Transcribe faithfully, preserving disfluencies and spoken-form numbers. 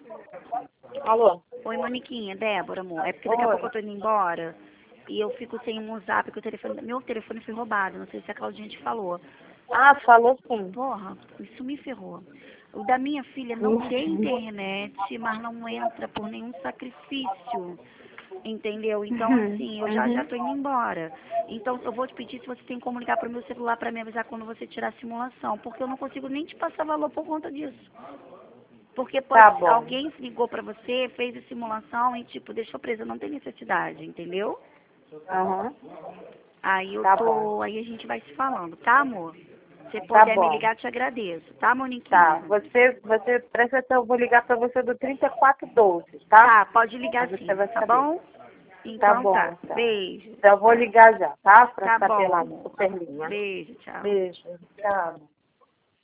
Alô? Oi, Moniquinha, Débora, amor. É porque daqui a Oi. pouco eu tô indo embora e eu fico sem um zap, porque o telefone, meu telefone foi roubado. Não sei se a Claudinha te falou. Ah, falou sim. Porra, isso me ferrou. O da minha filha não tem internet, mas não entra por nenhum sacrifício. Entendeu? Então, Uhum. assim, eu já já tô indo embora. Então, eu vou te pedir se você tem como ligar pro meu celular pra me avisar quando você tirar a simulação, porque eu não consigo nem te passar valor por conta disso. Porque Tá pode, bom. alguém ligou pra você, fez a simulação e, tipo, deixou presa, não tem necessidade, entendeu? Aham. Aí eu Tá bom. tô, aí a gente vai se falando, tá, amor? Se Tá puder me bom. ligar, te agradeço, tá, Tá. Moniquinha? Você, você presta atenção, eu vou ligar pra você do trinta e quatro doze, tá? Tá, pode Aí ligar você sim, vai tá saber. bom? Tá Então bom, tá. então. Beijo. Então eu vou Tchau. ligar já, tá? Pra Tá saber bom, lá no amor. Superlinha. Beijo, tchau. Beijo. Tchau.